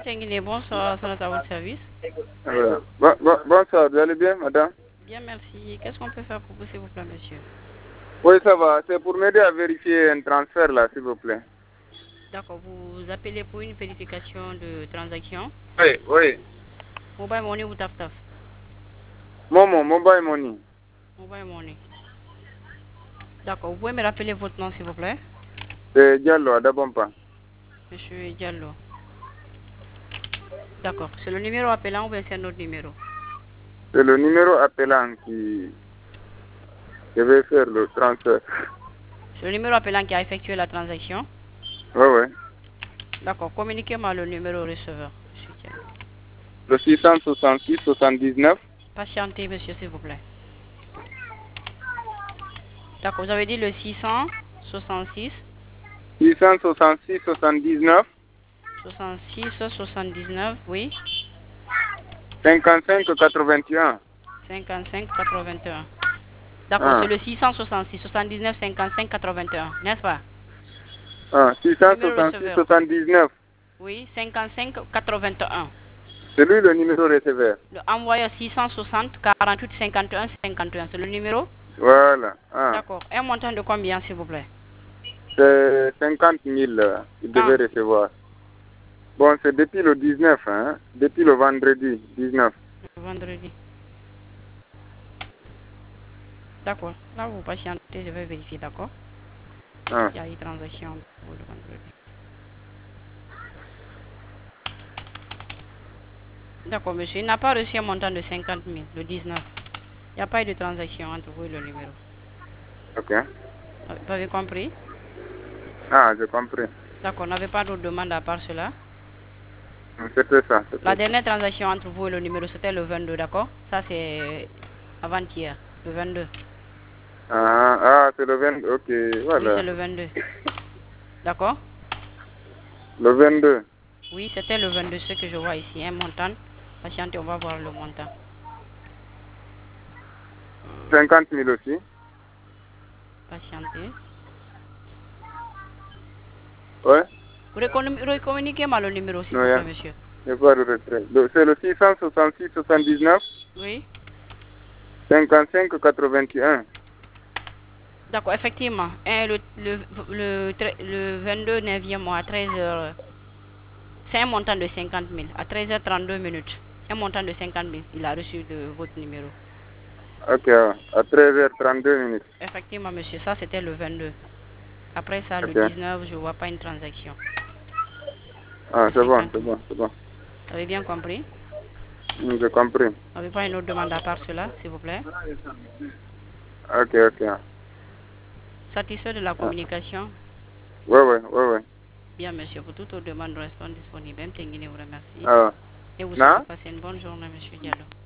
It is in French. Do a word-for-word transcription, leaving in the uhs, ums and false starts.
Tenguiné, bonsoir, ça à votre service. Voilà. Bon, bon, bonsoir, vous allez bien, madame? Bien, merci. Qu'est-ce qu'on peut faire pour vous, s'il vous plaît, monsieur? Oui, ça va. C'est pour m'aider à vérifier un transfert, là, s'il vous plaît. D'accord, vous appelez pour une vérification de transaction. Oui, oui. Mobile money ou tap tap? Momo, mobile money. Mobile money. D'accord, vous pouvez me rappeler votre nom, s'il vous plaît? C'est Diallo, Adabompa. Monsieur Diallo. D'accord, c'est le numéro appelant ou bien c'est un autre numéro? C'est le numéro appelant qui... Je vais faire le transfert. C'est le numéro appelant qui a effectué la transaction? Oui, oui. D'accord, communiquez-moi le numéro receveur, monsieur Diallo. Le six cent soixante-six soixante-dix-neuf. Patientez, monsieur, s'il vous plaît. D'accord, vous avez dit le six cent soixante-six six cent soixante-six soixante-dix-neuf. soixante-six soixante-dix-neuf, oui. cinquante-cinq quatre-vingt-un. cinquante-cinq quatre-vingt-un. D'accord, Ah. c'est le six cent soixante-six soixante-dix-neuf cinquante-cinq quatre-vingt-un, n'est-ce pas? Ah, six cent Numéro soixante-six receveur. soixante-dix-neuf. Oui, cinquante-cinq quatre-vingt-un. C'est lui le numéro receveur. Le envoyeur six cent soixante quarante-huit cinquante et un cinquante et un, c'est le numéro? Voilà. Ah. D'accord. Un montant de combien, s'il vous plaît? C'est cinquante mille euh, qu'il Quand? devait recevoir. Bon, c'est depuis le dix-neuf, hein? Depuis le vendredi dix-neuf. Le vendredi. D'accord. Là, vous patientez, je vais vérifier, d'accord? Ah. Il y a une transaction pour le vendredi. D'accord, monsieur. Il n'a pas reçu un montant de cinquante mille, le dix-neuf. Il n'y a pas eu de transaction entre vous et le numéro. Ok. Vous avez compris? Ah, j'ai compris. D'accord, on n'avait pas d'autre demande à part cela. C'était ça. C'était La ça. dernière transaction entre vous et le numéro, c'était le vingt-deux, d'accord? Ça, c'est avant-hier, le vingt-deux. Ah, ah c'est le vingt. Ok, Oui, voilà. c'est le vingt-deux. D'accord? Le vingt-deux. Oui, c'était le vingt-deux, ce que je vois ici. Un montant. Patientez, on va voir le montant. cinquante mille aussi. Patientez. Ouais. Vous recommuniquez recommuniquez-moi le numéro, s'il Non, vous il plaît, monsieur. n'y a pas de retrait. Le- C'est le six cent soixante-six soixante-dix-neuf Oui? cinquante-cinq quatre-vingt-un. D'accord, effectivement. Un, le, le, le, tre- le vingt-deux neuvième mois à treize heures. C'est un montant de cinquante mille. À treize heures trente-deux minutes. Un montant de cinquante mille. Il a reçu de votre numéro. Ok, à treize heures trente-deux minutes. Effectivement, monsieur. Ça, c'était le vingt-deux. Après ça, le Ok. dix-neuf, je ne vois pas une transaction. Ah, De c'est bon, cinquante c'est mille. bon, c'est bon. Vous avez bien compris? Hmm, J'ai compris. Vous n'avez pas une autre demande à part cela, s'il vous plaît? Ok, ok. Satisfait de la Ah. communication? Ouais, ouais, ouais, ouais. Bien, monsieur. Pour toute autre demande, nous restons disponibles. M. Tenguine vous remercie. Ah. Et vous souhaite de Na? passer une bonne journée, monsieur Diallo.